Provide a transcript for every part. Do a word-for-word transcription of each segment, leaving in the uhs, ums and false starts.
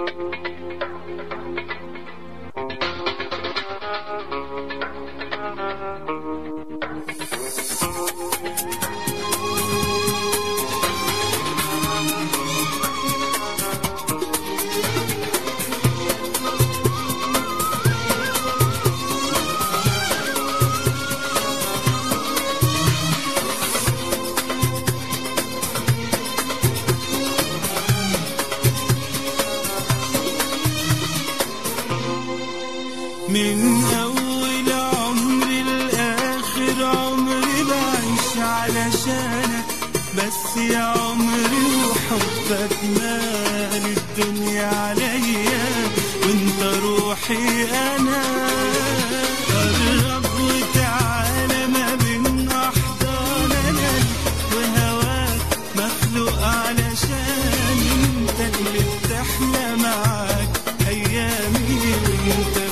من أول عمري لآخر عمري بعيش علشانك بس يا عمري، وحبك مال الدنيا عليا وانت روحي أنا. قرب وتعالى ما بين أحضاننا، وهواك مخلوق علشان انت اللي بتحلى معاك أيامي، وانت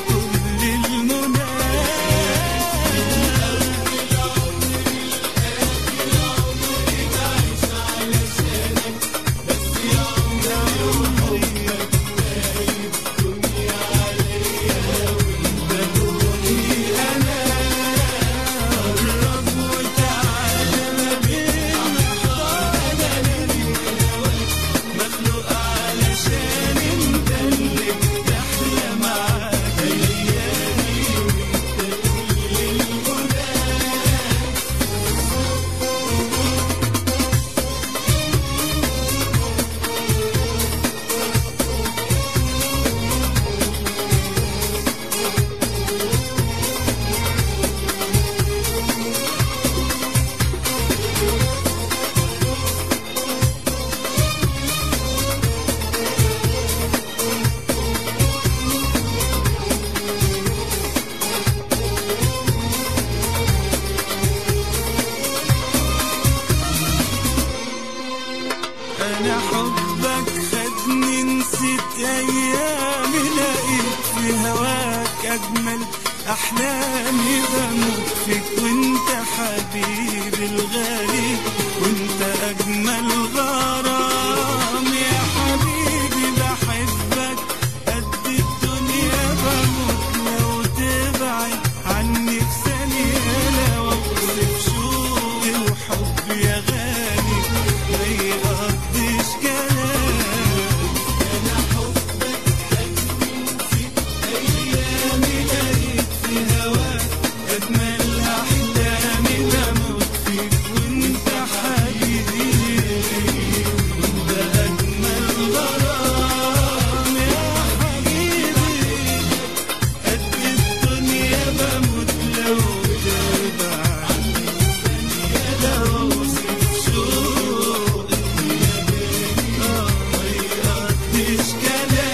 أنا حبك خدني نسيت أيامي، لقيت في هواك أجمل أحلامي، بموت فيك وانت حبيبي الغالي وانت أجمل غرام. يا حبيبي بحبك قد الدنيا، بموت لو تبعد عني في ثانية، لو أوصف شوقي وحبي يا غالي ما يقضيش كلام. أنا حبك خدني نسيت أيامي، لقيت في هواك أجمل أحلامي، بموت فيك وأنت حبيبي وأنت أجمل غرام. يا حبيبي قد الدنيا، بموت لو تبعد عني ثانية، لو أوصف شوقي مش كلام.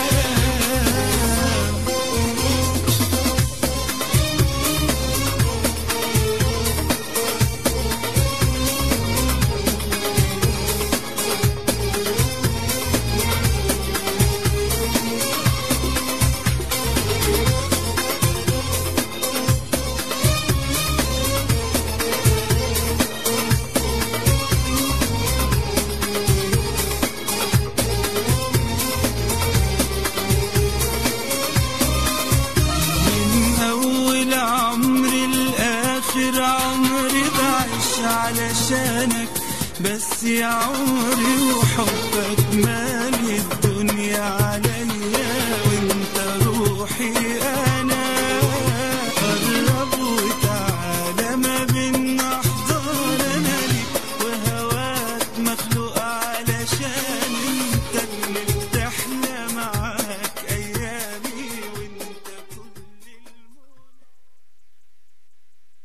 من أول عمري لآخر عمري بعيش علشانك بس يا عمري، وحبك مال الدنيا عليا